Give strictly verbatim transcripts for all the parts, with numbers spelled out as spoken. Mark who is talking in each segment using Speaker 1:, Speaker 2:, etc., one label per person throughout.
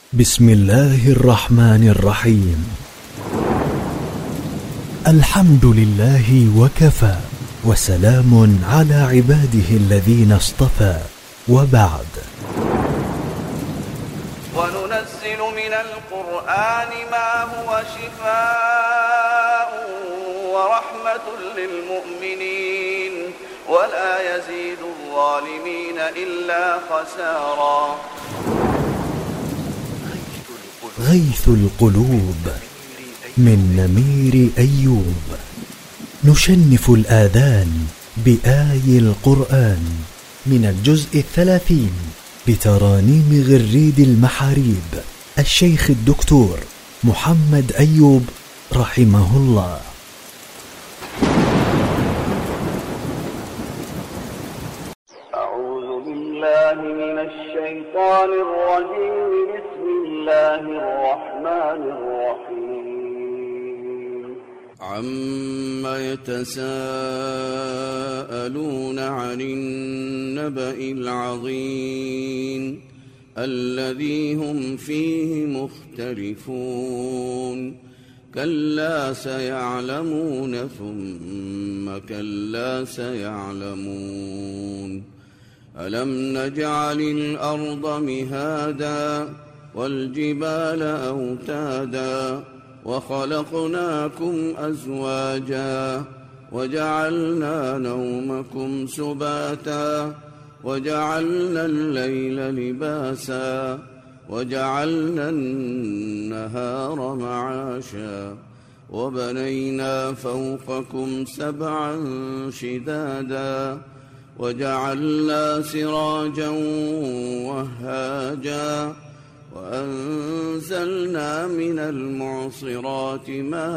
Speaker 1: بسم الله الرحمن الرحيم. الحمد لله وكفى، وسلام على عباده الذين اصطفى، وبعد.
Speaker 2: وننزل من القرآن ما هو شفاء ورحمة للمؤمنين ولا يزيد الظالمين إلا خسارا.
Speaker 1: غيث القلوب من نمير أيوب. نشنف الآذان بآي القرآن من الجزء الثلاثين بترانيم غريد المحاريب الشيخ الدكتور محمد أيوب رحمه الله.
Speaker 2: أعوذ بالله من الشيطان الرجيم. بسم الله الرحمن الرحيم. عما يتساءلون عن النبأ العظيم الذي هم فيه مختلفون. كلا سيعلمون ثم كلا سيعلمون. ألم نجعل الأرض مهادا والجبال أوتادا وخلقناكم أزواجا وجعلنا نومكم سباتا وجعلنا الليل لباسا وجعلنا النهار معاشا وبنينا فوقكم سبعا شدادا وجعلنا سراجا وهاجا وأنزلنا من المعصرات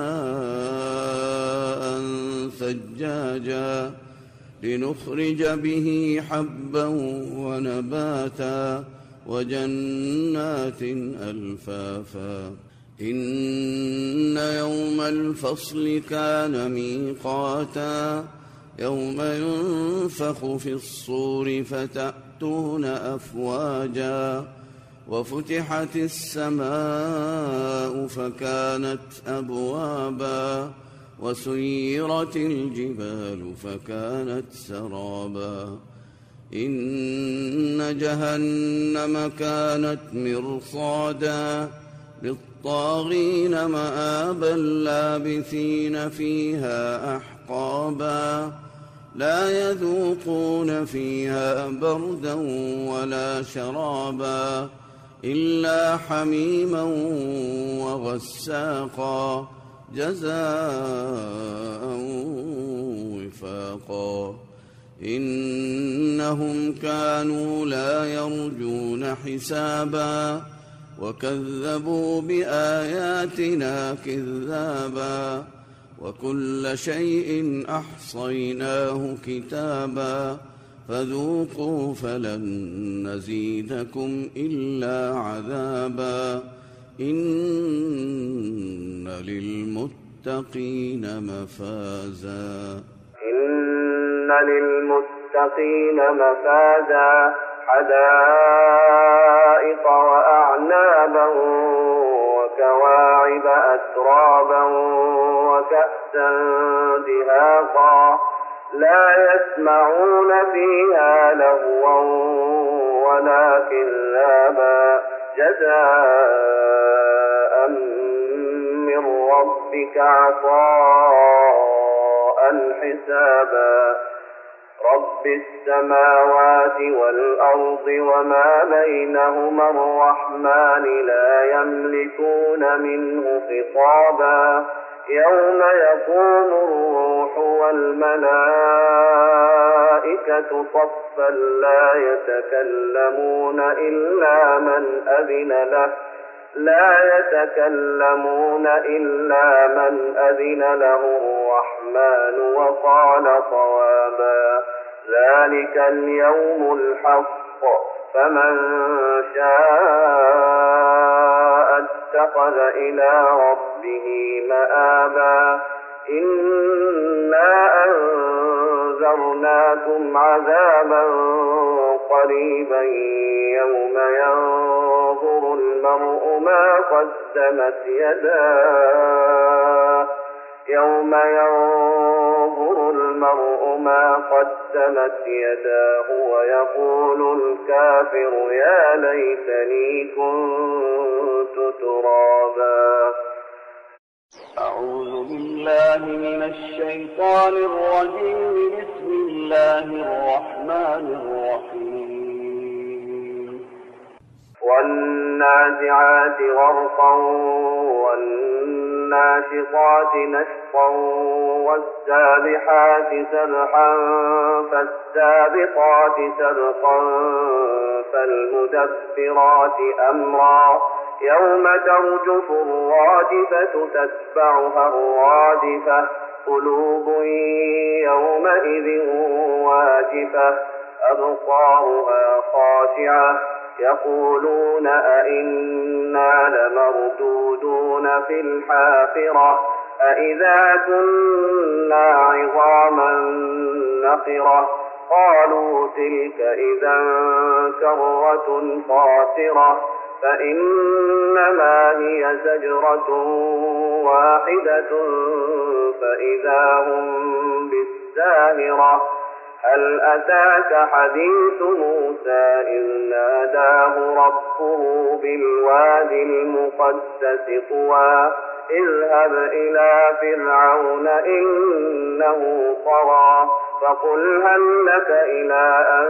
Speaker 2: ماء ثجاجا لنخرج به حبا ونباتا وجنات ألفافا. إن يوم الفصل كان ميقاتا يوم ينفخ في الصور فتأتون أفواجا وفتحت السماء فكانت أبوابا وسيرت الجبال فكانت سرابا. إن جهنم كانت مرصادا للطاغين مآبا لابثين فيها أحقابا لا يذوقون فيها بردا ولا شرابا إلا حميما وغساقا جزاء وفاقا. إنهم كانوا لا يرجون حسابا وكذبوا بآياتنا كذابا وكل شيء أحصيناه كتابا فذوقوا فلن نزيدكم إلا عذابا. إن للمتقين مفازا.
Speaker 3: إن للمتقين مفازا حدائق وأعنابا وكواعب أترابا وكأسا دهاقا لا يسمعون فيها لغوا ولا كذابا جزاء من ربك عطاء حسابا. رب السماوات والأرض وما بينهما الرحمن لا يملكون منه خطابا. يوم يقوم الروح والملائكة صفا لا يتكلمون إلا من أذن له لا يتكلمون إلا من أذن له الرحمن وقال صوابا. ذلك اليوم الحق فمن شاء اتخذ إلى ربه مآبا. إنا أنذرناكم عذابا قريبا يوم ينظر المرء ما قدمت يداه يوم ينظر المرء ما قدمت يداه ويقول الكافر يا ليتني كنت ترابا.
Speaker 2: أعوذ بالله من الشيطان الرجيم. بسم الله الرحمن الرحيم.
Speaker 3: والنازعات غرقا والناشطات نشطا والسابحات سبحا فالسابقات سبقا فالمدبرات أمرا يوم ترجف الراجفة تتبعها الرادفة قلوب يومئذ واجفة أبصارها خاشعة يقولون أئنا لمردودون في الحافرة أئذا كنا عظاما نخرة قالوا تلك إذا كرة خاسرة فإنما هي زجرة واحدة فإذا هم بالساهرة هل أتاك حديث موسى إذ ناداه ربه بالوادي المقدس طوى اذهب إلى فرعون إنه طغى فقل هل لك إلى أن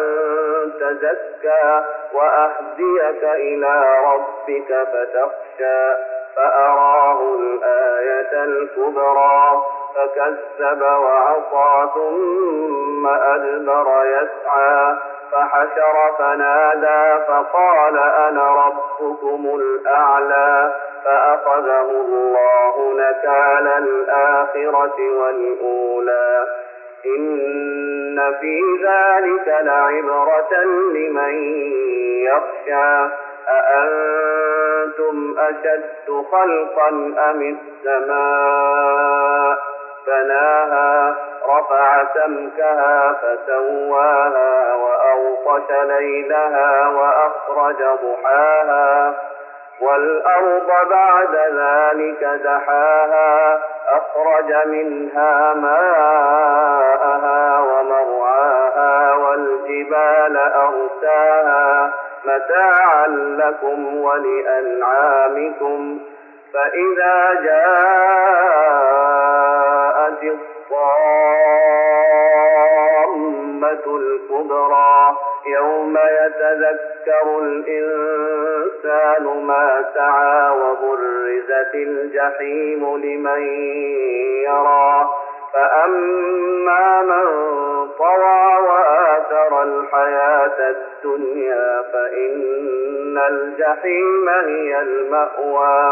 Speaker 3: تزكى وأهديك إلى ربك فتخشى فأراه الآية الكبرى فكذب وعصى ثم أدبر يسعى فحشر فنادى فقال أنا ربكم الأعلى فأخذه الله نكال الآخرة والأولى إن في ذلك لعبرة لمن يخشى أأنتم أشد خلقا أم السماء بناها رفع سمكها فسواها وأغطش ليلها وأخرج ضحاها والأرض بعد ذلك دحاها أخرج منها ماءها ومرعاها والجبال أرساها متاعا لكم ولأنعامكم فإذا جاءت الطامة الكبرى يوم يتذكر الإنسان ما سعى وبرزت الجحيم لمن يرى فأما من طغى وآثر الحياة الدنيا فإن الجحيم هي المأوى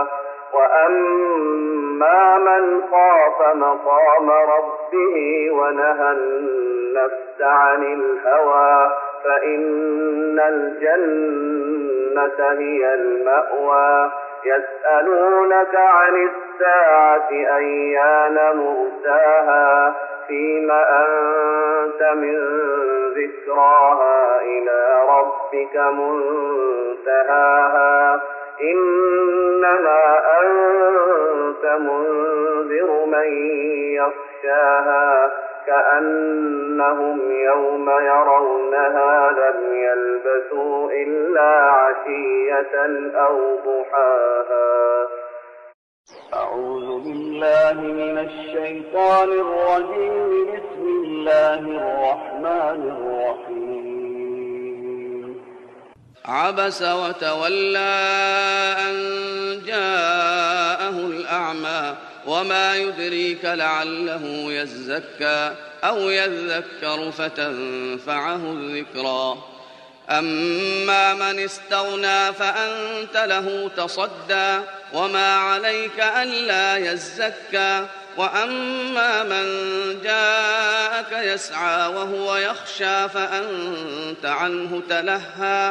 Speaker 3: وأما من خاف مقام ربه ونهى النفس عن الهوى فإن الجنة هي المأوى يسألونك عن الساعة أيان مرساها فيم أنت من ذكراها إلى ربك منتهاها إنما أنت منذر من يخشاها كأنهم يوم يرونها لم يلبثوا إلا عشية أو ضحاها.
Speaker 2: أعوذ بالله من الشيطان الرجيم. بسم الله الرحمن الرحيم. عبس وتولى أن جاءه الأعمى وما يدريك لعله يزكى أو يذكر فتنفعه الذكرى أما من استغنى فأنت له تصدى وما عليك ألا يزكى وأما من جاءك يسعى وهو يخشى فأنت عنه تلهى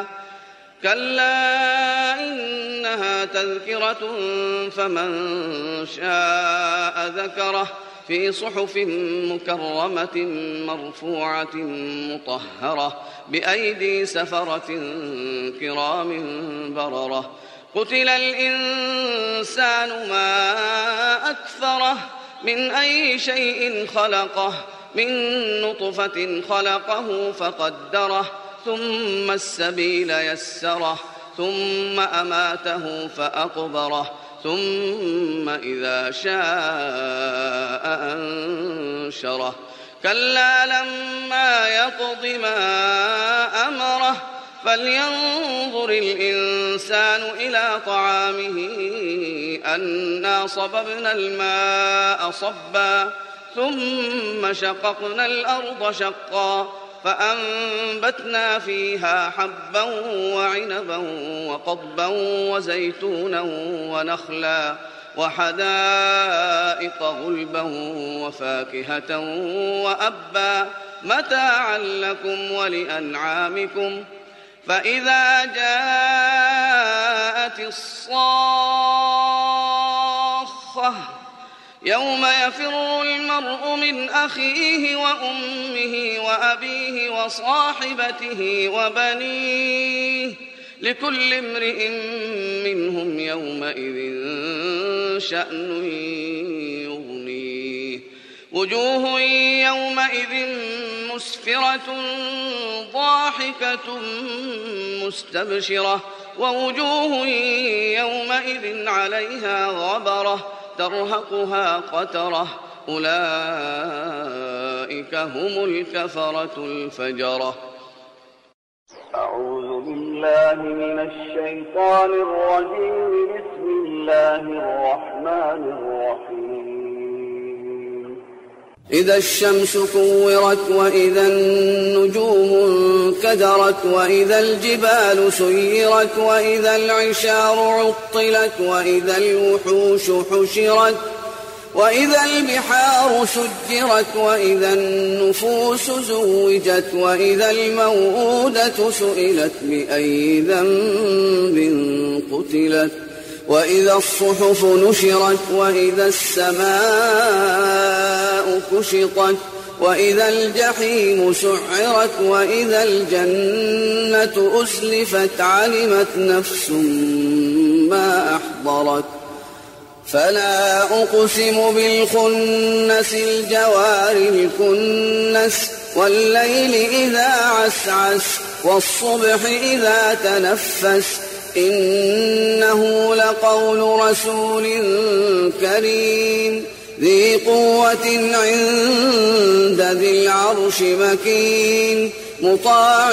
Speaker 2: كلا إنها تذكرة فمن شاء ذكره في صحف مكرمة مرفوعة مطهرة بأيدي سفرة كرام بررة قتل الإنسان ما أكفره من أي شيء خلقه من نطفة خلقه فقدره ثم السبيل يسره ثم أماته فأقبره ثم إذا شاء أنشره كلا لما يقض ما أمره فلينظر الإنسان إلى طعامه أنا صببنا الماء صبا ثم شققنا الأرض شقا فأنبتنا فيها حبا وعنبا وقضبا وزيتونا ونخلا وحدائق غلبا وفاكهة وأبا متاعا لكم ولأنعامكم فإذا جاءت الصاخة يوم يفر المرء من أخيه وأمه وأبيه وصاحبته وبنيه لكل امرئ منهم يومئذ شأن يغنيه وجوه يومئذ مسفرة ضاحكة مستبشرة ووجوه يومئذ عليها غبرة ترهقها قترة أولئك هم الكفرة الفجرة.
Speaker 3: أعوذ بالله من الشيطان الرجيم. بسم الله الرحمن الرحيم.
Speaker 2: إذا الشمس كورت وإذا النجوم انكدرت وإذا الجبال سيرت وإذا العشار عطلت وإذا الوحوش حشرت وإذا البحار سجرت وإذا النفوس زوجت وإذا الموءودة سئلت بأي ذنب قتلت وإذا الصحف نشرت وإذا السماء كشطت وإذا الجحيم سعرت وإذا الجنة أزلفت علمت نفس ما أحضرت فلا أقسم بالخنس الجوار الكنس والليل إذا عسعس والصبح إذا تنفس إنه لقول رسول كريم ذي قوة عند ذي العرش مكين مطاع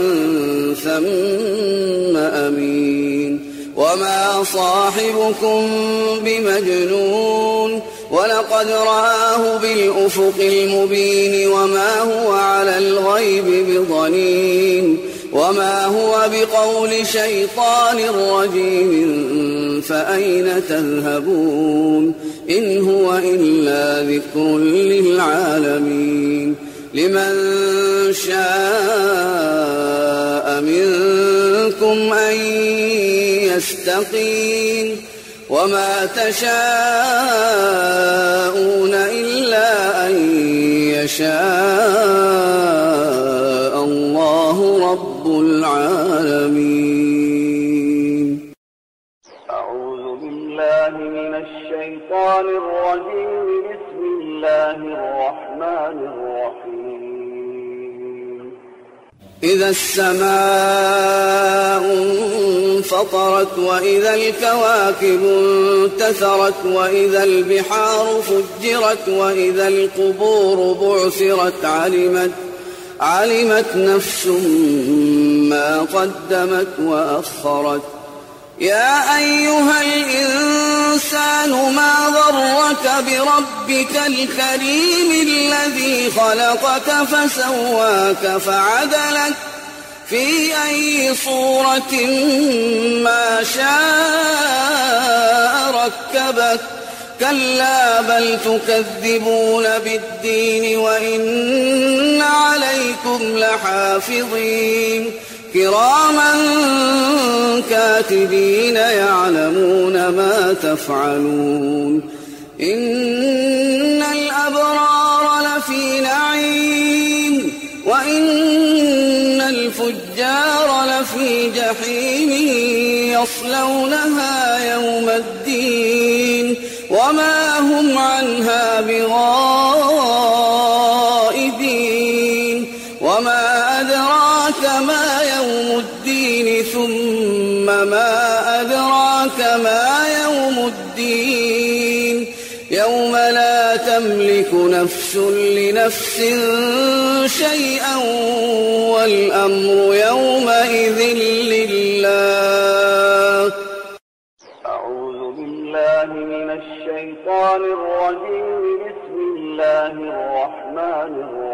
Speaker 2: ثم أمين وما صاحبكم بمجنون ولقد رآه بالأفق المبين وما هو على الغيب بضنين وما هو بقول شيطان رجيم فأين تذهبون إن هو إلا ذكر للعالمين لمن شاء منكم أن يستقيم وما تشاءون إلا أن يشاء الله رب العالمين.
Speaker 3: أعوذ بالله من الشيطان الرجيم. بسم الله الرحمن الرحيم.
Speaker 2: إذا السماء انفطرت وإذا الكواكب انتثرت وإذا البحار فجرت وإذا القبور بعثرت علمت علمت نفس ما قدمت وأخرت يا أيها الإنسان ما غرك بربك الكريم الذي خلقك فسواك فعدلك في أي صورة ما شاء ركبك كلا بل تكذبون بالدين وإن عليكم لحافظين كراما كاتبين يعلمون ما تفعلون إن الأبرار لفي نعيم وإن الفجار لفي جحيم يصلونها يوم الدين وما هم عنها بغائبين وما أدراك ما يوم الدين ثم ما أدراك ما يوم الدين يوم لا تملك نفس لنفس شيئا والأمر يومئذ لله.
Speaker 3: أعوذ بالله من الشيطان الرجيم. بسم الله الرحمن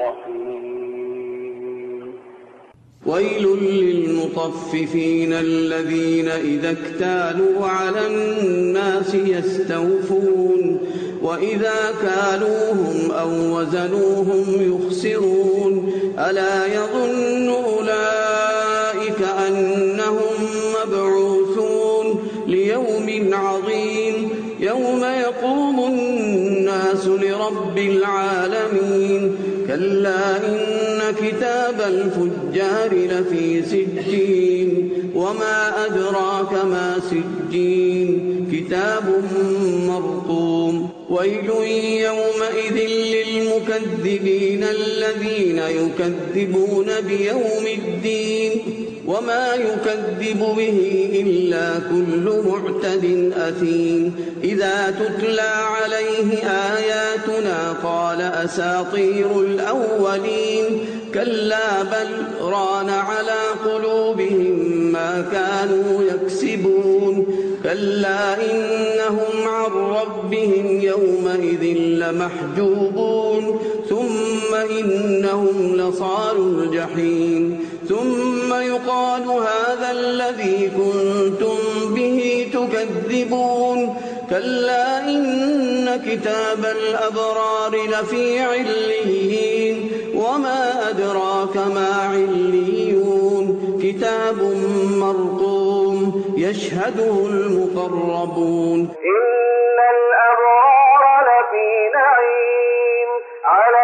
Speaker 3: الرحيم.
Speaker 2: ويل للمطففين الذين إذا اكتالوا على الناس يستوفون وإذا كالوهم أو وزنوهم يخسرون ألا يظن أولئك أنهم مبعوثون ليوم عظيم يوم يقوم الناس لرب العالمين كلا إن كتاب الفجار لفي سجين وما أدراك ما سجين كتاب مرقوم ويل يومئذ للمكذبين الذين يكذبون بيوم الدين وما يكذب به إلا كل معتد أثيم إذا تتلى عليه آياتنا قال أساطير الأولين كلا بل ران على قلوبهم ما كانوا يكسبون كلا إنهم عن ربهم يومئذ لمحجوبون ثم إنهم لصالو الجحيم ثم يقال هذا الذي كنتم به تكذبون كلا إن كتاب الأبرار لفي عليين وما أدراك ما عليون كتاب مرقوم يشهده المقربون
Speaker 3: إن الأبرار لفي نعيم على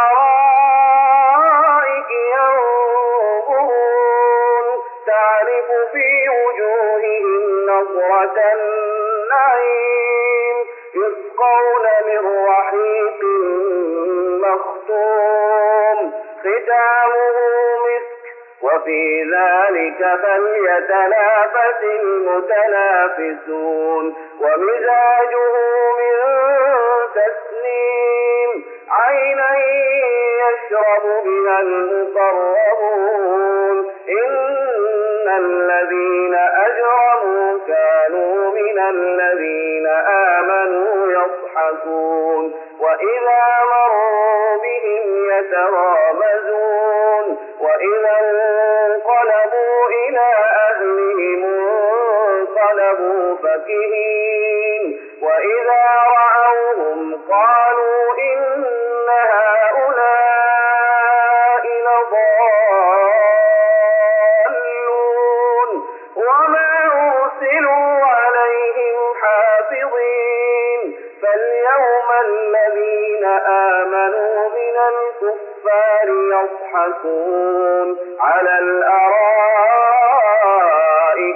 Speaker 3: الأرائك ينظرون تعرف في وجوههم نظرة النعيم يسقون من رحيق مختوم ختامه مسك وفي ذلك فليتنافس المتنافسون ومزاجه من تسنيم عينا يشرب بها المقربون إن الذين أجرموا كانوا من الذين آمنوا يضحكون وإذا مروا بهم يتغامزون وإذا انقلبوا إلى أهلهم انقلبوا فكهين وإذا رأوهم قالوا إن هؤلاء لضالون وما أرسلوا عليهم حافظين فاليوم الذين آمنوا من الكفار يضحكون على الأرائك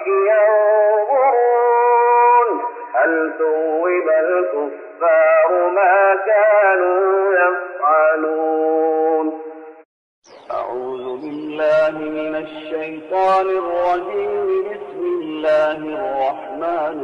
Speaker 3: ينظرون هل ثوب الكفار ما كانوا يفعلون.
Speaker 2: أعوذ بالله من الشيطان الرجيم. بسم الله الرحمن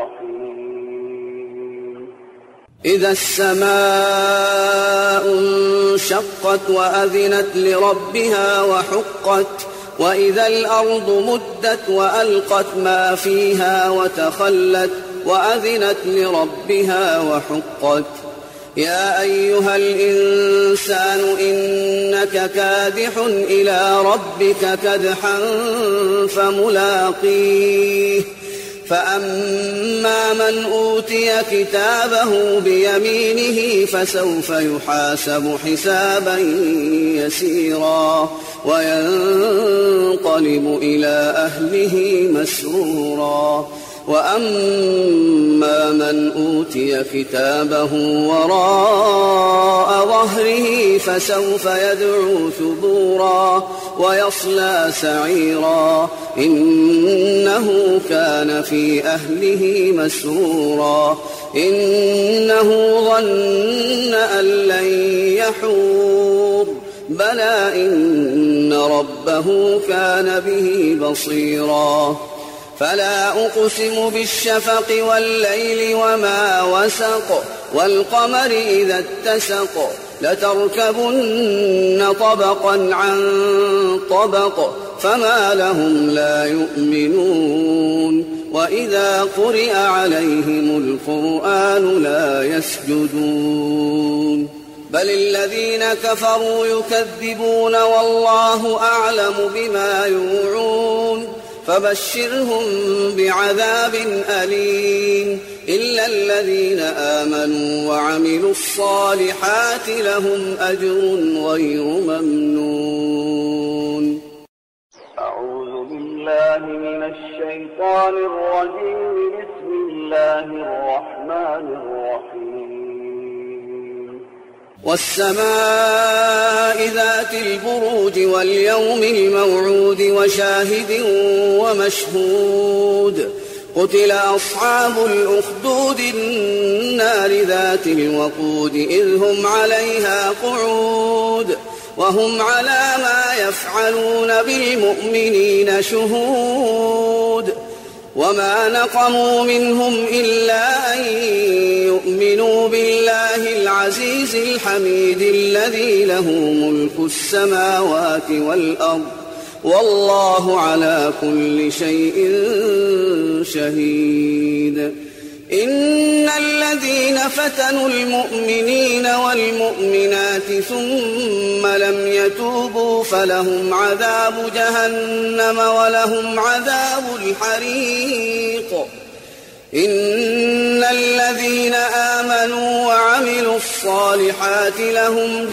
Speaker 2: الرحيم. إذا السماء انشقت وأذنت لربها وحقت وإذا الأرض مدت وألقت ما فيها وتخلت وأذنت لربها وحقت يا أيها الإنسان إنك كادح إلى ربك كدحا فملاقيه فأما من أوتي كتابه بيمينه فسوف يحاسب حسابا يسيرا وينقلب إلى أهله مسرورا وأما أما من أوتي كتابه وراء ظهره فسوف يدعو ثبورا ويصلى سعيرا إنه كان في أهله مسرورا إنه ظن أن لن يحور بلى إن ربه كان به بصيرا فلا أقسم بالشفق والليل وما وسق والقمر إذا اتسق لتركبن طبقا عن طبق فما لهم لا يؤمنون وإذا قرئ عليهم القرآن لا يسجدون بل الذين كفروا يكذبون والله أعلم بما يوعون فبشرهم بعذاب أليم إلا الذين آمنوا وعملوا الصالحات لهم أجر غير ممنون.
Speaker 3: أعوذ بالله من الشيطان الرجيم. بسم الله الرحمن الرحيم.
Speaker 2: والسماء ذات البروج واليوم الموعود وشاهد ومشهود قتل أصحاب الأخدود النار ذات الوقود إذ هم عليها قعود وهم على ما يفعلون بالمؤمنين شهود وما نقموا منهم إلا أن يؤمنوا بالله العزيز الحميد الذي له ملك السماوات والأرض والله على كل شيء شهيد. إن الذين فتنوا المؤمنين والمؤمنات ثم لم يتوبوا فلهم عذاب جهنم ولهم عذاب الحريق. إن الذين آمنوا وعملوا الصالحات لهم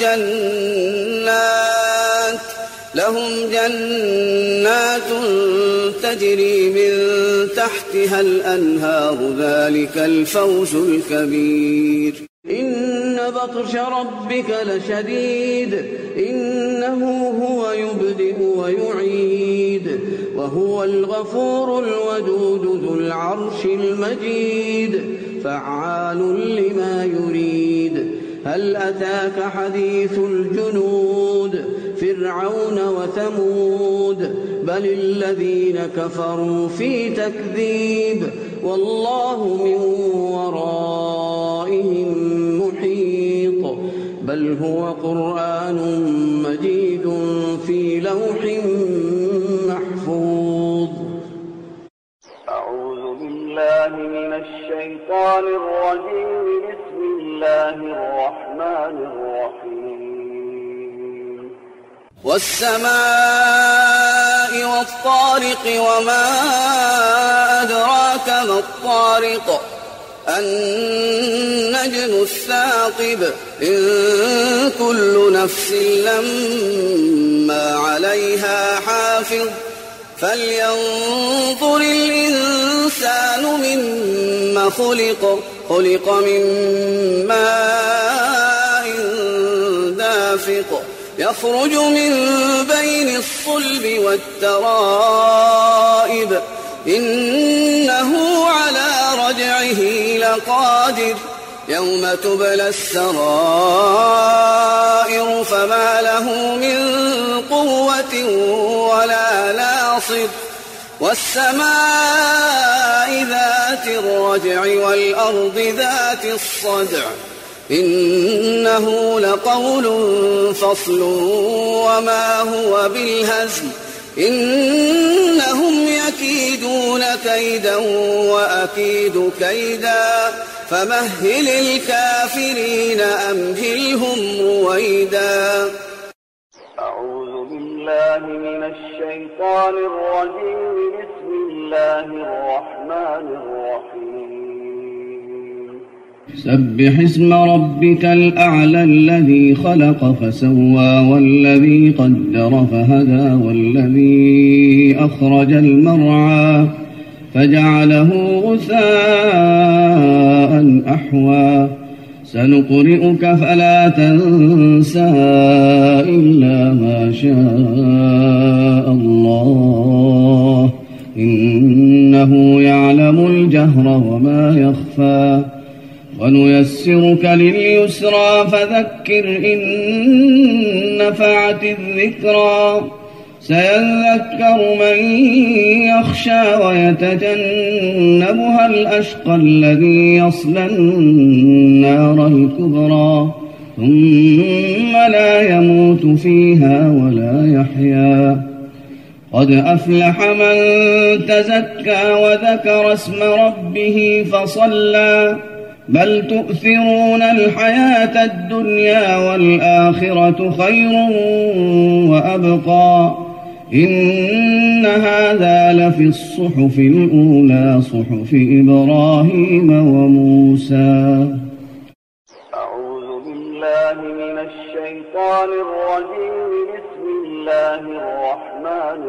Speaker 2: جنات لهم جنات تجري من تحتها الأنهار ذلك الفوز الكبير. إن بطش ربك لشديد إنه هو يبدئ ويعيد وهو الغفور الودود ذو العرش المجيد فعال لما يريد. هل أتاك حديث الجنود فرعون وثمود بل الذين كفروا في تكذيب والله من ورائهم محيط بل هو قرآن مجيد في لوح محفوظ.
Speaker 3: أعوذ بالله من الشيطان الرجيم. بسم الله الرحمن الرحيم.
Speaker 2: والسماء والطارق وما أدراك ما الطارق النجم الثاقب إن كل نفس لما عليها حافظ فلينظر الإنسان مما خلق خلق من ماء دافق يخرج من بين الصلب والترائب إنه على رجعه لقادر يوم تبلى السرائر فما له من قوة ولا ناصر. والسماء ذات الرجع والأرض ذات الصدع إنه لقول فصل وما هو بالهزل إنهم يكيدون كيدا وأكيد كيدا فمهل الكافرين أمهلهم رويدا.
Speaker 3: أعوذ بالله من الشيطان الرجيم. بسم الله الرحمن الرحيم.
Speaker 4: سبح اسم ربك الأعلى الذي خلق فسوى والذي قدر فهدى والذي أخرج المرعى فجعله غثاء أحوى سنقرئك فلا تنسى إلا ما شاء الله إنه يعلم الجهر وما يخفى ونيسرك لليسرى فذكر إن نفعت الذكرى سيذكر من يخشى ويتجنبها الأشقى الذي يصلى النار الكبرى ثم لا يموت فيها ولا يحيا قد أفلح من تزكى وذكر اسم ربه فصلى بل تؤثرون الحياة الدنيا والآخرة خير وأبقى إن هذا لفي الصحف الأولى صحف إبراهيم وموسى.
Speaker 3: أعوذ بالله من الشيطان الرجيم بسم الله الرحمن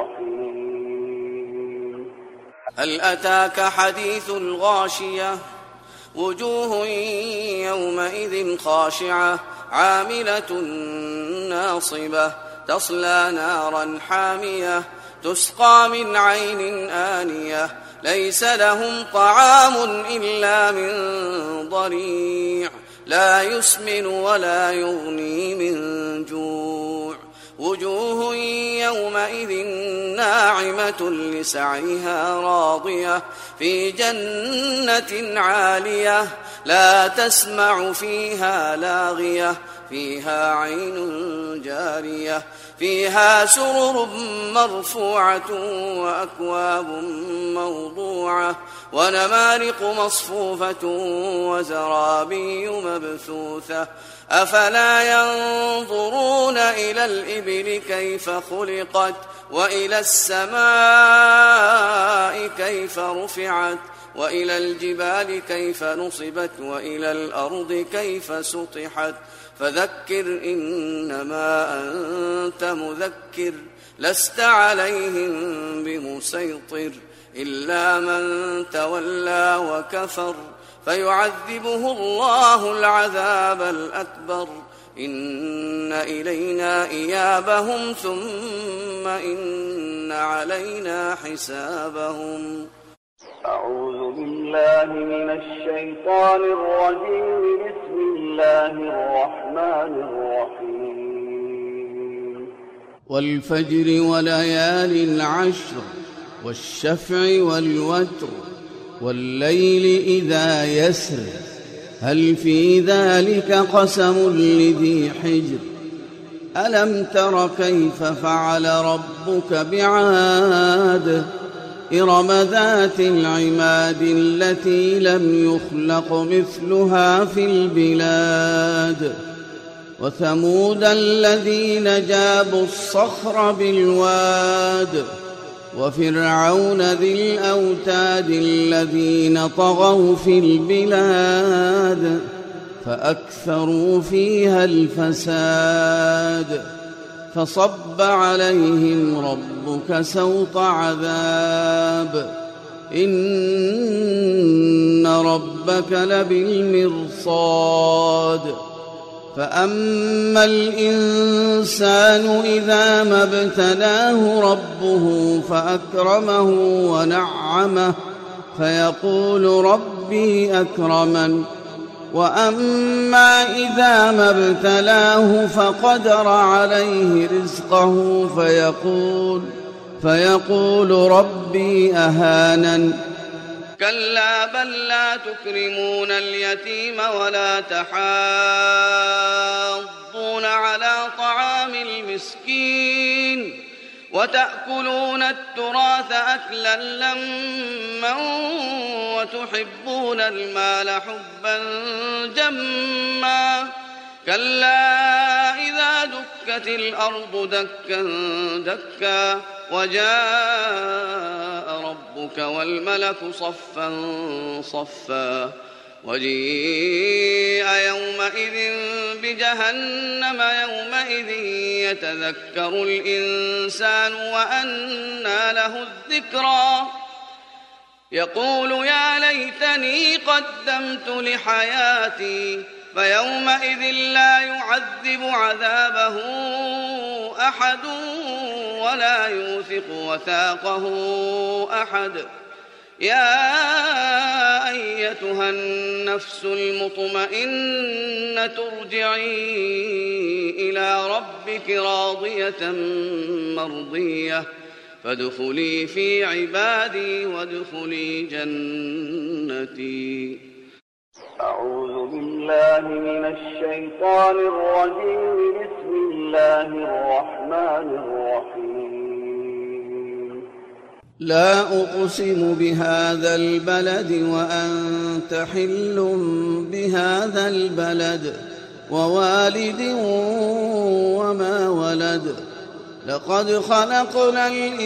Speaker 3: الرحيم.
Speaker 2: هل أتاك حديث الغاشية وجوه يومئذ خاشعة عاملة ناصبة تصلى نارا حامية تسقى من عين آنية ليس لهم طعام إلا من ضريع لا يسمن ولا يغني من جوع وجوه يومئذ ناعمة لسعيها راضية في جنة عالية لا تسمع فيها لاغية فيها عين جارية فيها سرر مرفوعة وأكواب موضوعة ونمارق مصفوفة وزرابي مبثوثة أفلا ينظرون إلى الإبل كيف خلقت وإلى السماء كيف رفعت وإلى الجبال كيف نصبت وإلى الأرض كيف سطحت فذكر إنما أنت مذكر لست عليهم بمسيطر إلا من تولى وكفر فيعذبه الله العذاب الأكبر إن إلينا إيابهم ثم إن علينا حسابهم.
Speaker 3: أعوذ بالله من الشيطان الرجيم بسم الله الرحمن الرحيم.
Speaker 4: والفجر وليال العشر والشفع والوتر والليل إذا يسر هل في ذلك قسم لذي حجر ألم تر كيف فعل ربك بعاد إرم ذات العماد التي لم يخلق مثلها في البلاد وثمود الذين جابوا الصخر بالواد وفرعون ذي الأوتاد الذين طغوا في البلاد فأكثروا فيها الفساد فصب عليهم ربك سوط عذاب إن ربك لبالمرصاد فأما الإنسان إذا ما ابتلاه ربه فأكرمه ونعمه فيقول ربي أكرمن وأما إذا ما ابتلاه فقدر عليه رزقه فيقول فيقول ربي أهانن كلا بل لا تكرمون اليتيم ولا تحاضون على طعام المسكين وتأكلون التراث أكلا لما وتحبون المال حبا جما كلا إذا دكت الأرض دكا دكا وجاء ربك والملك صفا صفا وجيء يومئذ بجهنم يومئذ يتذكر الإنسان وأنى له الذكرى يقول يا ليتني قدمت لحياتي فيومئذ لا يعذب عذابه أحد ولا يوثق وثاقه أحد. يا أيتها النفس المطمئنة ارجعي إلى ربك راضية مرضية فادخلي في عبادي وادخلي جنتي.
Speaker 3: أعوذ بالله من الشيطان الرجيم. بسم الله الرحمن الرحيم.
Speaker 2: لا أقسم بهذا البلد وأنت حل بهذا البلد ووالد وما ولد لقد خلقنا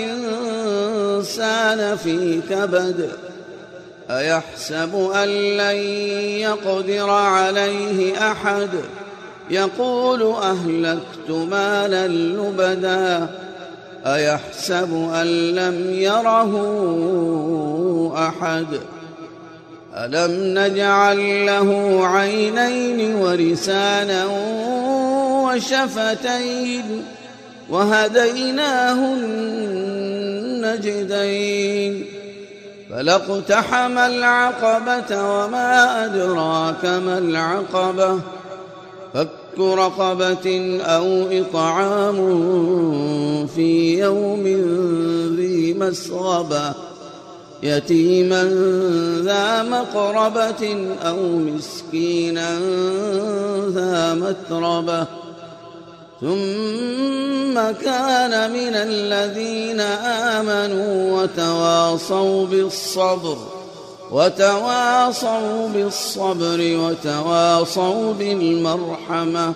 Speaker 2: الإنسان في كبد أيحسب أن لن يقدر عليه أحد يقول أهلكت مالا لبدا أيحسب أن لم يره أحد ألم نجعل له عينين ولسانا وشفتين وهديناه النجدين فلاقتحم العقبة وما أدراك ما العقبة فك رقبة أو إطعام في يوم ذي مسغبة يتيما ذا مقربة أو مسكينا ذا متربة ثم كان من الذين آمنوا وتواصوا بالصبر وتواصوا بالصبر وتواصوا بالمرحمة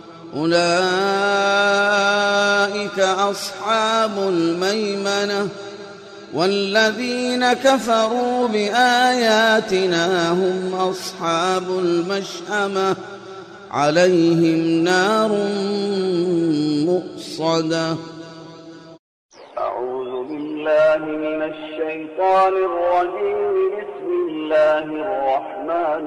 Speaker 2: أولئك أصحاب الميمنة والذين كفروا بآياتنا هم أصحاب المشأمة عليهم نار مؤصدة.
Speaker 3: أعوذ بالله من الشيطان الرجيم. بسم الله الرحمن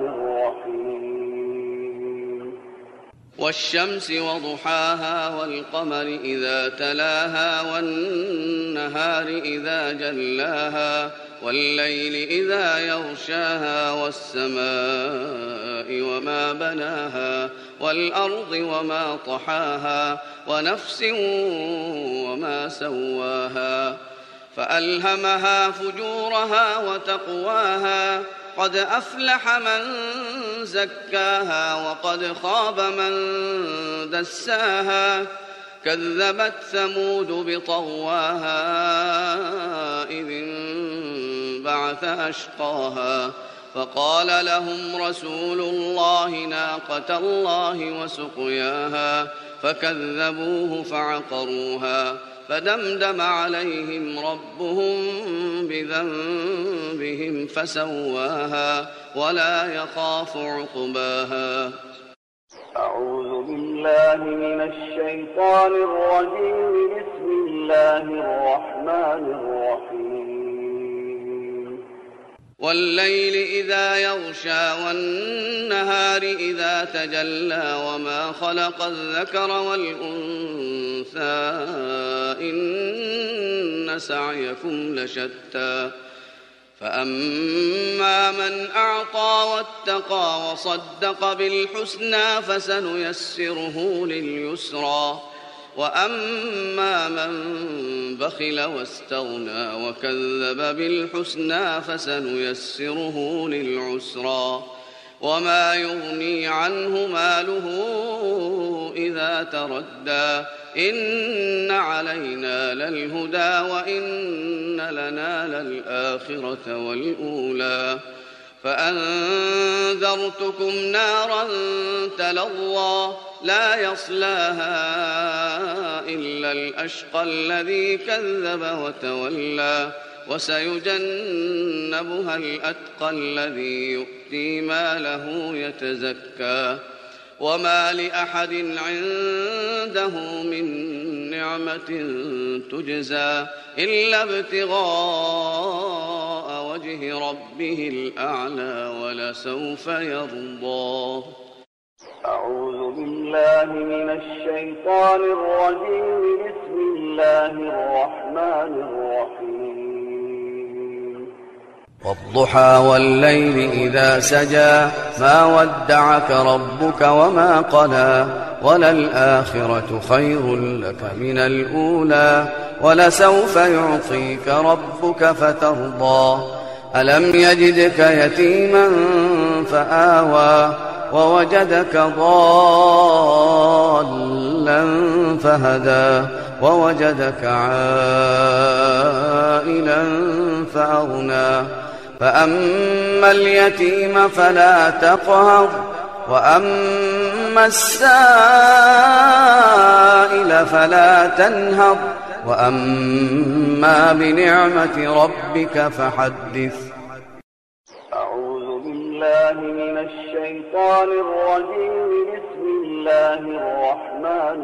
Speaker 3: الرحيم.
Speaker 4: والشمس وضحاها والقمر إذا تلاها والنهار إذا جلاها والليل إذا يغشاها والسماء وما بناها والأرض وما طحاها ونفس وما سواها فألهمها فجورها وتقواها قد أفلح من زكاها وقد خاب من دساها كذبت ثمود بطغواها إذ انبعث أشقاها فقال لهم رسول الله ناقة الله وسقياها فكذبوه فعقروها فدمدم عليهم ربهم بذنبهم فسواها ولا يخاف عقباها.
Speaker 3: أعوذ بالله من الشيطان الرجيم. بسم الله الرحمن الرحيم.
Speaker 4: والليل إذا يغشى والنهار إذا تجلى وما خلق الذكر والأنثى إن سعيكم لشتى فأما من أعطى واتقى وصدق بالحسنى فسنيسره لليسرى وأما من بخل واستغنى وكذب بالحسنى فسنيسره للعسرى وما يغني عنه ماله إذا تردى إن علينا للهدى وإن لنا للآخرة والأولى فأنذرتكم نارا تلظى لا يصلاها إلا الأشقى الذي كذب وتولى وسيجنبها الأتقى الذي يؤتي ماله يتزكى وما لأحد عنده من نعمة تجزى إلا ابتغاء وجه وجه ربه الأعلى ولسوف يرضى.
Speaker 3: أعوذ بالله من الشيطان الرجيم. بسم الله الرحمن الرحيم.
Speaker 4: والضحى والليل إذا سجى ما ودعك ربك وما قلى وللآخرة خير لك من الأولى ولسوف يعطيك ربك فترضى. ألم يجدك يتيما فآوى ووجدك ضالا فهدى ووجدك عائلا فأغنى. فأما اليتيم فلا تقهر وأما السائل فلا تنهر وأما بنعمة ربك فحدث.
Speaker 3: أعوذ بالله من الشيطان الرجيم. بسم الله الرحمن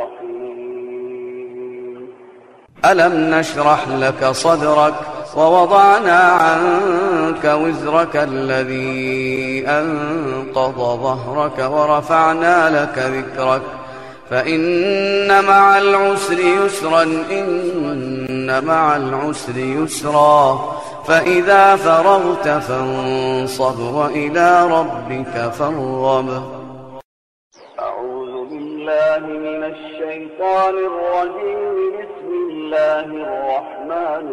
Speaker 3: الرحيم.
Speaker 4: ألم نشرح لك صدرك ووضعنا عنك وزرك الذي أنقض ظهرك ورفعنا لك ذكرك فإن مع العسر يسرا إن مع العسر يسرا فإذا فرغت فانصب وإلى ربك فارغب.
Speaker 3: أعوذ بالله من الشيطان الرجيم. بسم الله الرحمن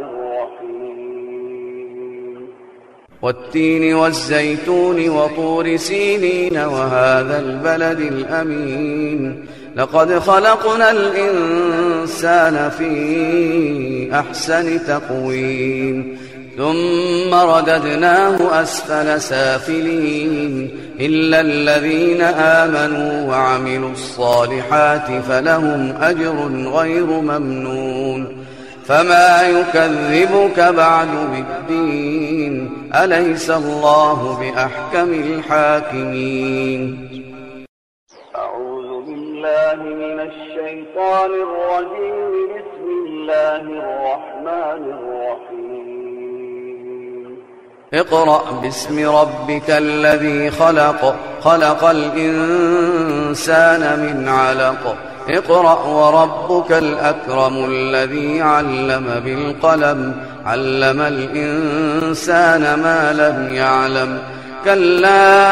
Speaker 3: الرحيم.
Speaker 4: والتين والزيتون وطور سينين وهذا البلد الأمين لقد خلقنا الإنسان في أحسن تقويم ثم رددناه أسفل سافلين إلا الذين آمنوا وعملوا الصالحات فلهم أجر غير ممنون. فما يكذبك بعد بالدين أليس الله بأحكم الحاكمين.
Speaker 3: أعوذ بالله من الشيطان الرجيم. بسم الله الرحمن الرحيم.
Speaker 4: اقرأ باسم ربك الذي خلق خلق الإنسان من علق اقرأ وربك الأكرم الذي علم بالقلم علم الإنسان ما لم يعلم كلا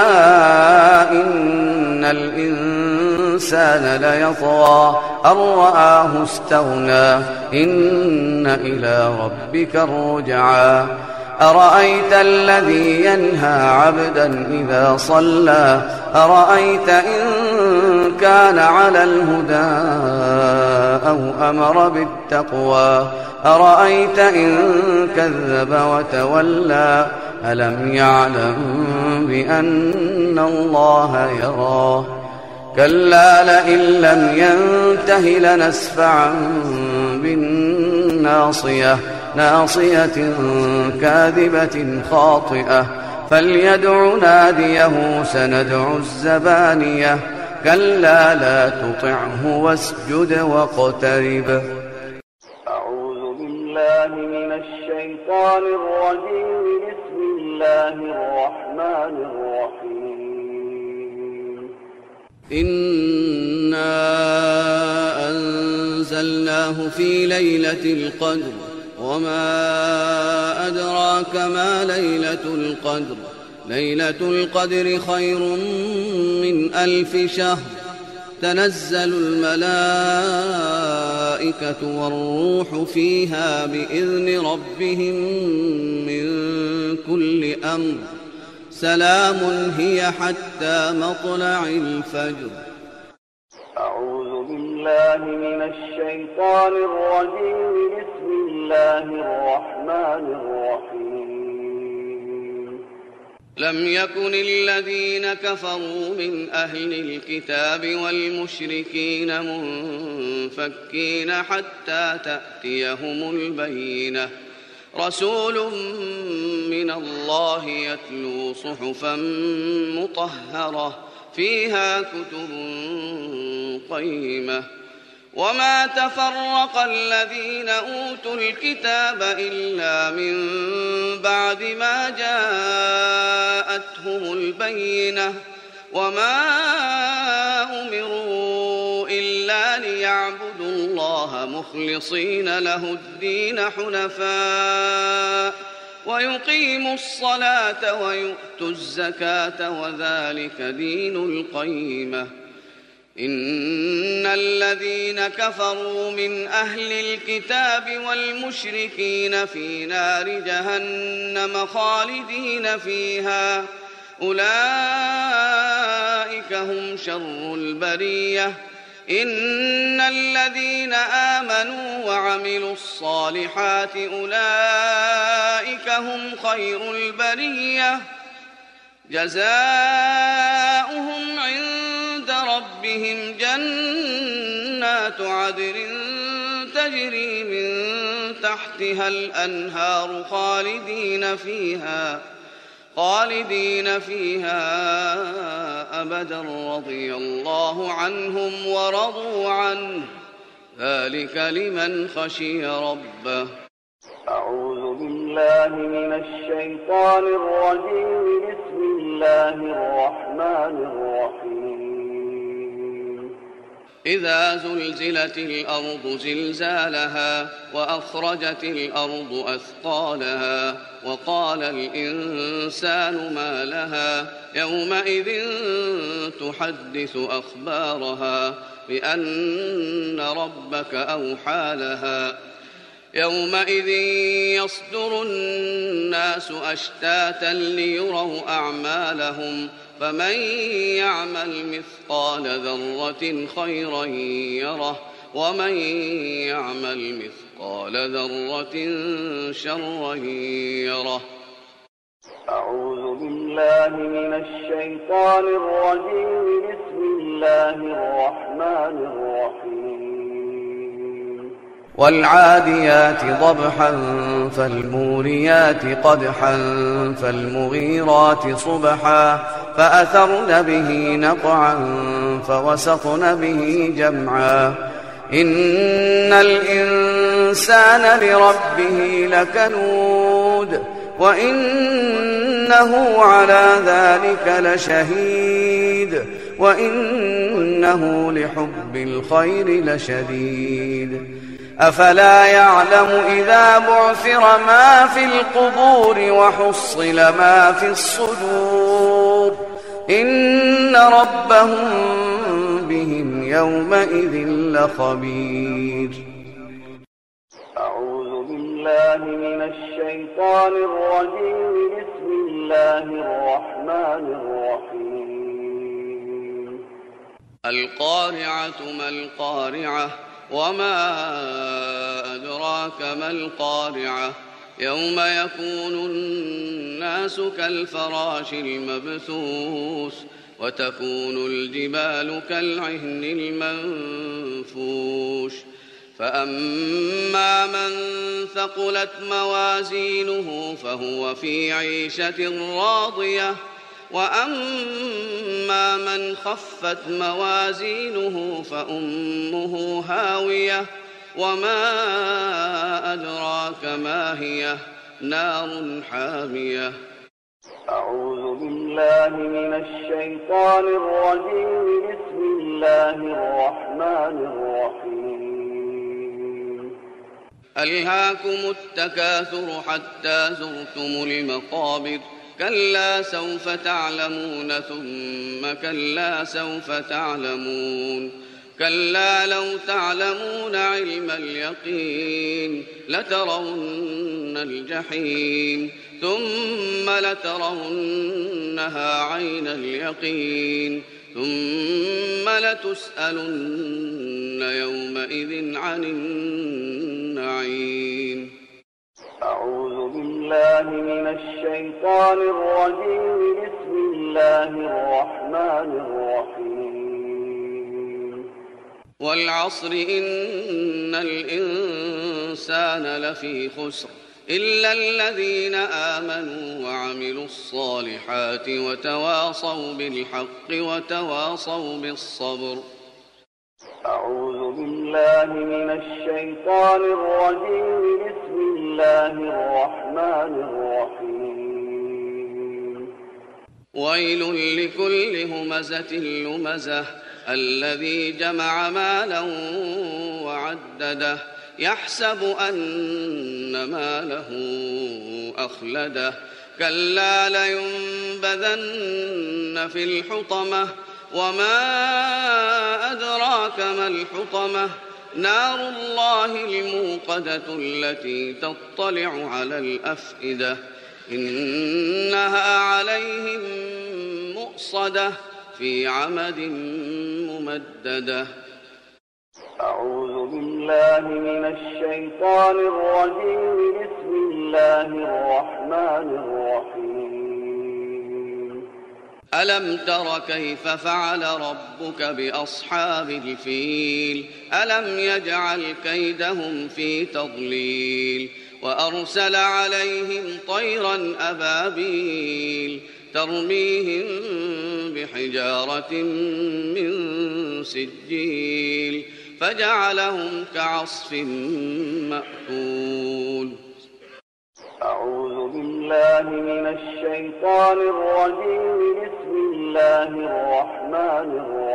Speaker 4: إن الإنسان ليطغى أن رآه استغنى إن إلى ربك الرجعى. أرأيت الذي ينهى عبدا إذا صلى أرأيت إن كان على الهدى أو أمر بالتقوى أرأيت إن كذب وتولى ألم يعلم بأن الله يرى كلا لئن لم ينته لنسفعا بالناصية ناصية كاذبة خاطئة فليدع ناديه سندع الزبانية كلا لا تطعه واسجد واقترب.
Speaker 3: أعوذ بالله من الشيطان الرجيم. بسم الله الرحمن الرحيم.
Speaker 2: إنا أنزلناه في ليلة القدر وما أدراك ما ليلة القدر ليلة القدر خير من ألف شهر تنزل الملائكة والروح فيها بإذن ربهم من كل أمر سلام هي حتى مطلع الفجر.
Speaker 3: أعوذ بالله من الشيطان الرجيم. بسم الله الرحمن الرحيم.
Speaker 4: لم يكن الذين كفروا من أهل الكتاب والمشركين منفكين حتى تأتيهم البينة رسول من الله يتلو صحفا مطهرة فيها كتب قيمة وما تفرق الذين أوتوا الكتاب إلا من بعد ما جاءتهم البينة وما أمروا إلا ليعبدوا الله مخلصين له الدين حنفاء ويقيموا الصلاة ويؤتوا الزكاة وذلك دين القيمة. إن الذين كفروا من أهل الكتاب والمشركين في نار جهنم خالدين فيها أولئك هم شر البرية. إن الذين آمنوا وعملوا الصالحات أولئك هم خير البرية جزاؤهم عند ربهم جنات عدن تجري من تحتها الأنهار خالدين فيها خالدين فيها أبدا رضي الله عنهم ورضوا عنه ذلك لمن خشي ربه.
Speaker 3: أعوذ بالله من الشيطان الرجيم. بسم الله الرحمن الرحيم.
Speaker 4: إذا زلزلت الأرض زلزالها وأخرجت الأرض أثقالها وقال الإنسان ما لها يومئذ تحدث أخبارها بأن ربك أوحى لها يومئذ يصدر الناس أشتاتا ليروا أعمالهم فمن يعمل مثقال ذرة خيرا يره ومن يعمل مثقال ذرة شرا يره.
Speaker 3: أعوذ بالله من الشيطان الرجيم. بسم الله الرحمن الرحيم.
Speaker 4: والعاديات ضبحا فالموريات قدحا فالمغيرات صبحا فأثرن به نقعا فوسطن به جمعا. إن الإنسان لربه لكنود وإنه على ذلك لشهيد وإنه لحب الخير لشديد. أفلا يعلم إذا بعثر ما في القبور وحصل ما في الصدور إن ربهم بهم يومئذ لخبير.
Speaker 3: أعوذ بالله من الشيطان الرجيم. بسم الله الرحمن الرحيم.
Speaker 4: القارعة ما القارعة وما أدراك ما القارعة يوم يكون الناس كالفراش المبثوث وتكون الجبال كالعهن المنفوش. فأما من ثقلت موازينه فهو في عيشة راضية وأما من خفت موازينه فأمه هاوية وما أدراك ما هي نار حامية.
Speaker 3: أعوذ بالله من الشيطان الرجيم. بسم الله الرحمن الرحيم.
Speaker 4: ألهاكم التكاثر حتى زرتم المقابر كلا سوف تعلمون ثم كلا سوف تعلمون كلا لو تعلمون علم اليقين لترون الجحيم ثم لترونها عين اليقين ثم لتسألن يومئذ عن النعيم.
Speaker 3: أعوذ بالله من الشيطان الرجيم. بسم الله الرحمن الرحيم.
Speaker 4: والعصر إن الإنسان لفي خسر إلا الذين آمنوا وعملوا الصالحات وتواصوا بالحق وتواصوا بالصبر.
Speaker 3: أعوذ بالله بالله من الشيطان الرجيم بسم الله الرحمن الرحيم
Speaker 4: ويل لكل همزة لمزة الذي جمع مالا وعدده يحسب أن ماله أخلده كلا لينبذن في الحطمة وما أدراك ما الحطمة نار الله الموقدة التي تطلع على الأفئدة إنها عليهم مؤصدة في عمد ممددة.
Speaker 3: أعوذ بالله من الشيطان الرجيم بسم الله الرحمن الرحيم
Speaker 4: ألم تر كيف فعل ربك بأصحاب الفيل ألم يجعل كيدهم في تضليل وأرسل عليهم طيرا أبابيل ترميهم بحجارة من سجيل فجعلهم كعصف مأكول.
Speaker 3: أعوذ بالله من الشيطان الرجيم بسم الله الرحمن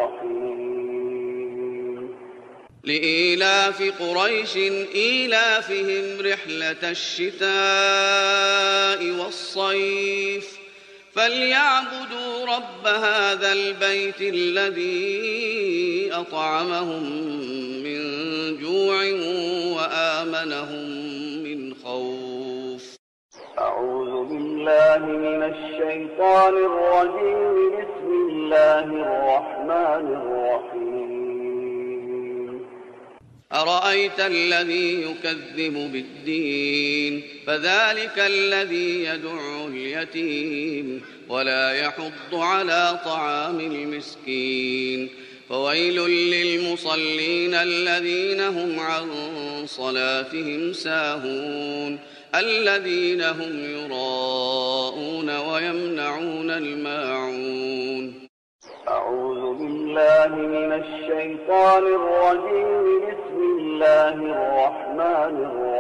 Speaker 3: الرحيم
Speaker 4: لإيلاف قريش إيلافهم رحلة الشتاء والصيف فليعبدوا رب هذا البيت الذي أطعمهم من جوع وآمنهم من خوف.
Speaker 3: أعوذ بالله من الشيطان الرجيم بسم الله الرحمن الرحيم
Speaker 4: أرأيت الذي يكذب بالدين فذلك الذي يدع اليتيم ولا يحض على طعام المسكين فويل للمصلين الذين هم عن صلاتهم ساهون الذين هم يراءون ويمنعون الماعون.
Speaker 3: أعوذ بالله من الشيطان الرجيم بسم الله الرحمن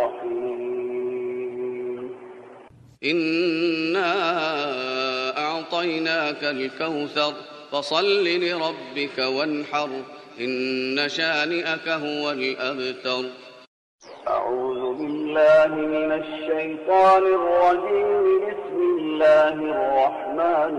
Speaker 3: الرحيم
Speaker 4: إنا أعطيناك الكوثر فصل لربك وانحر إن شانئك هو الأبتر.
Speaker 3: أعوذ بالله من الشيطان الرجيم بسم الله الرحمن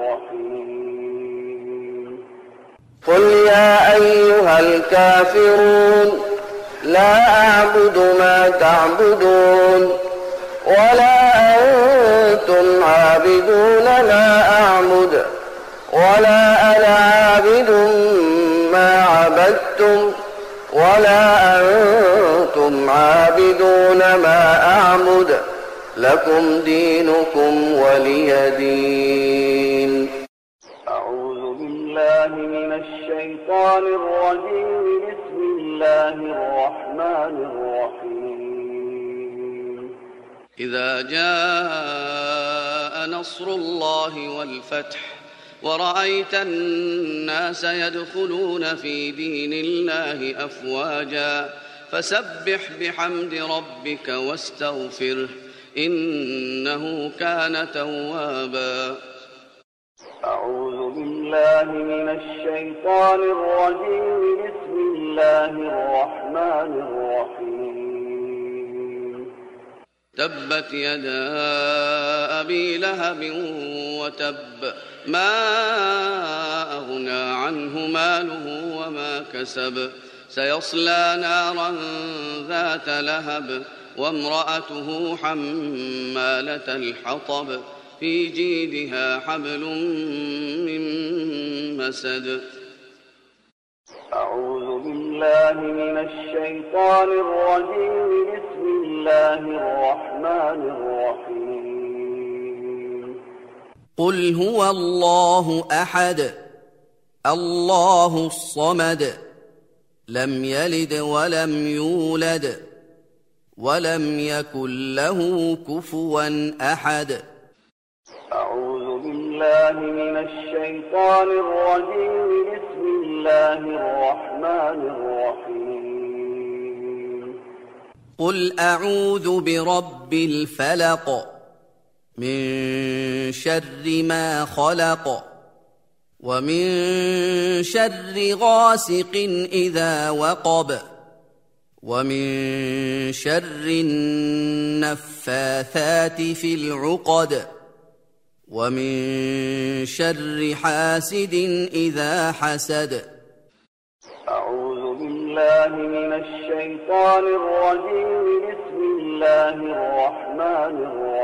Speaker 3: الرحيم قل يا أيها الكافرون لا أعبد ما تعبدون ولا أنتم عابدون ما أعبد ولا أنا عابد ما عبدتم ولا أنتم عابدون ما أعبد لكم دينكم ولي دين. أعوذ بالله من الشيطان الرجيم بسم الله الرحمن الرحيم
Speaker 4: إذا جاء نصر الله والفتح ورأيت الناس يدخلون في دين الله أفواجا فسبح بحمد ربك واستغفره إنه كان توابا.
Speaker 3: أعوذ بالله من الشيطان الرجيم بسم الله الرحمن الرحيم
Speaker 4: تبت يدا أبي لهب وتب ما أغنى عنه ماله وما كسب سيصلى نارا ذات لهب وامرأته حمالة الحطب في جيدها حبل من مسد.
Speaker 3: أعوذ بالله من الشيطان الرجيم بسم الله الرحمن الرحيم
Speaker 2: قل هو الله أحد الله الصمد لم يلد ولم يولد ولم يكن له كفوا أحد.
Speaker 3: أعوذ بالله من الشيطان الرجيم بسم الله الرحمن الرحيم
Speaker 2: قل أعوذ برب الفلق من شر ما خلق ومن شر غاسق إذا وقب ومن شر النفاثات في العقد ومن شر حاسد إذا حسد.
Speaker 3: أعوذ بالله من الشيطان الرجيم. بسم الله الرحمن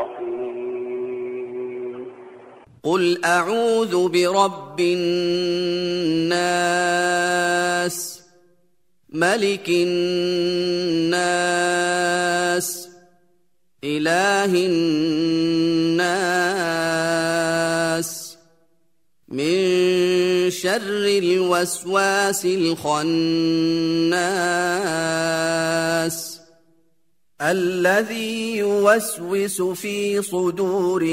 Speaker 3: الرحيم.
Speaker 2: قل أعوذ برب الناس ملك الناس إله الناس من شر الوسواس الخناس الذي يوسوس في صدور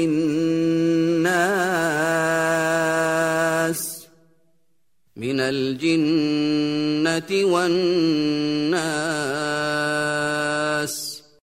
Speaker 2: الناس من الجنة والناس.